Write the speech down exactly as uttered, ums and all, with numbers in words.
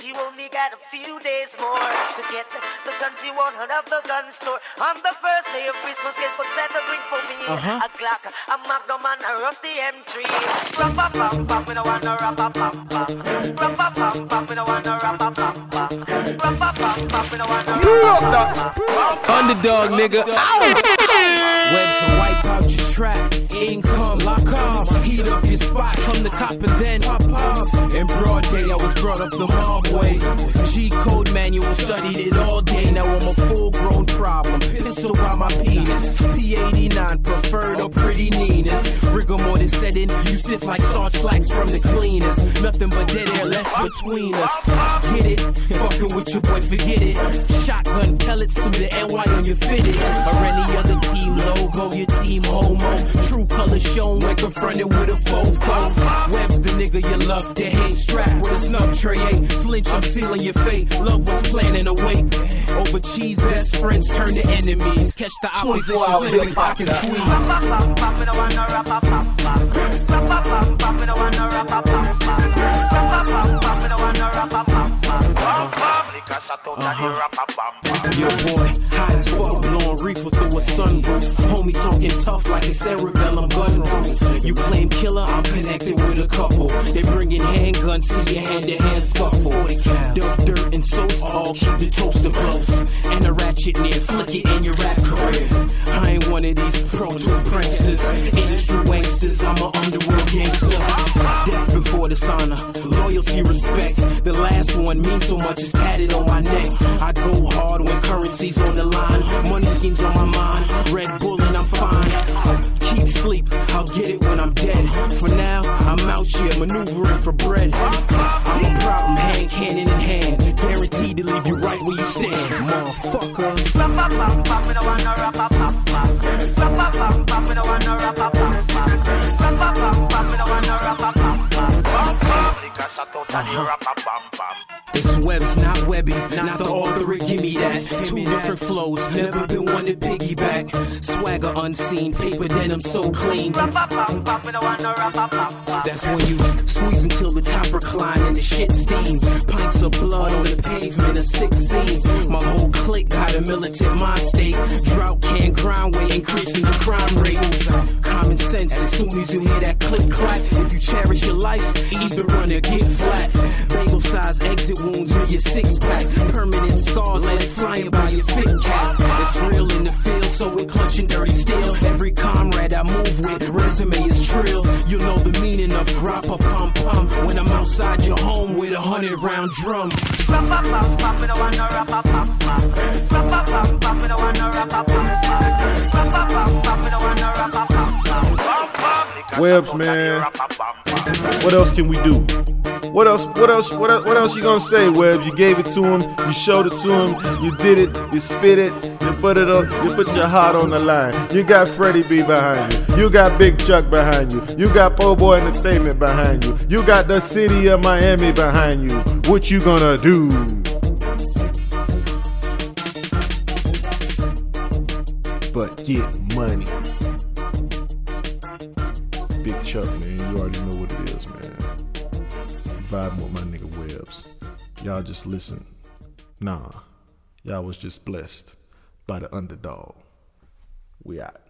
you only got a few days more to get the guns you want out of the gun store. On the first day of Christmas, guess what's set to bring for me? Uh-huh. A Glock, a Magnum, and a rusty M three. Rap-a-pam-pam, we don't want no rap-a-pam-pam. Rap-a-pam-pam, we don't want no rap-a-pam-pam. Rap-a-pam-pam, we don't want no rap-a-pam-pam. Underdog, nigga. Webs and wipe out your trap. Income, lock off. Heat up your spot. Come to cop and then pop off. In broad day, I was brought up the mob way. G-code manual, studied it all day. Now I'm a full-grown problem. Pistol by my penis. P eighty-nine, preferred or pretty meanest. Rigor mortis set in. You sift like starch slacks from the cleanest. Nothing but dead air left between us. Get it? Fucking with your boy, forget it. Shotgun pellets through the N Y on your fitted. Or any other team logo, your team homo. True color shown when confronted with a fofo. Web's the nigga you love to hate. Strapped with a snub tray, ain't flinch, I'm sealing your fate. Love what's planning to wait. Over cheese, best friends turn to enemies. Catch the opposition slipping, pocket squeeze. Uh-huh. Yo boy, high as fuck, blowing reefer through a sunroof. Homie talking tough like a cerebellum gun room. You claim killer, I'm connected with a couple. They bringing handguns, see your hand-to-hand scuffle. Dope, dirt, and soaps all keep the toaster close. And a ratchet near, flick it in your rap career. I ain't one of these pro tour pranksters. Industry wanksters, I'm an underworld gangster. Death before dishonor, loyalty, respect. The last one means so much, it's tatted on my neck. I go hard when currency's on the line. Money schemes on my mind. Red Bull and I'm fine. Keep sleep, I'll get it when I'm dead. For now, I'm out here maneuvering for bread. I'm a problem, hand cannon in hand. Guaranteed to leave you right where you stand, motherfucker. Rap-a-pam-pam, we don't want no rap-a-pam-pam. Rap-a-pam-pam, we don't want no rap-a-pam-pam. Rap-a-pam-pam, we don't want no rap-a-pam-pam. It's Webs, not Webby, not the author, give me that. Two different flows, never been one to piggyback. Swagger unseen, paper denim so clean. That's when you squeeze until the top recline and the shit steam. Pints of blood on the pavement, a sixteen. My whole clique got a militant mind state. Drought can grind way, increasing the crime rate. Common sense, as soon as you hear that click clack. If you cherish your life, either run or get flat. Bagel size exit wounds in your six pack. Permanent scars, let it flying by your fit cap. It's real in the field, so we clutching dirty steel. Every comrade I move with, resume is trill. You know the meaning of rap-a-pum-pum. When I'm outside your home with a hundred round drum. Rap-a-pum-pum, we don't want no rap-a-pum-pum. Rap-a-pum-pum, we don't want no rap-a-pum-pum. Rap-a-pum-pum, we don't want no rap-a-pum-pum. Webs, man. What else can we do? What else? What else? What else? What else you gonna say, Webs? You gave it to him. You showed it to him. You did it. You spit it. You put it up. You put your heart on the line. You got Freddie B behind you. You got Big Chuck behind you. You got Po Boy Entertainment behind you. You got the city of Miami behind you. What you gonna do? But get money. Big Chuck, man. You already know what it is, man. Vibing with my nigga Webs. Y'all just listen. Nah. Y'all was just blessed by the underdog. We out.